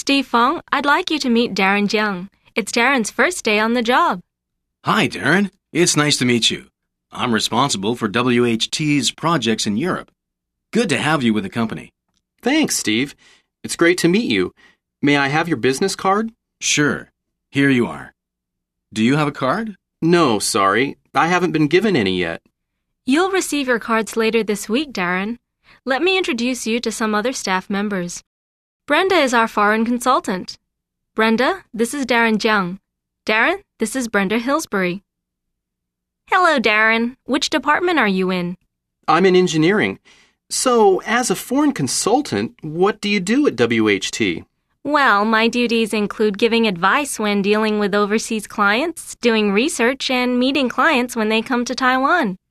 Steve Fong, I'd like you to meet Darren Jiang. It's Darren's first day on the job. Hi, Darren. It's nice to meet you. I'm responsible for WHT's projects in Europe. Good to have you with the company. Thanks, Steve. It's great to meet you. May I have your business card? Sure. Here you are. Do you have a card? No, sorry. I haven't been given any yet. You'll receive your cards later this week, Darren. Let me introduce you to some other staff members. Brenda is our foreign consultant. Brenda, this is Darren Jiang. Darren, this is Brenda Hillsbury. Hello, Darren. Which department are you in? I'm in engineering. So, as a foreign consultant, what do you do at WHT? Well, my duties include giving advice when dealing with overseas clients, doing research, and meeting clients when they come to Taiwan.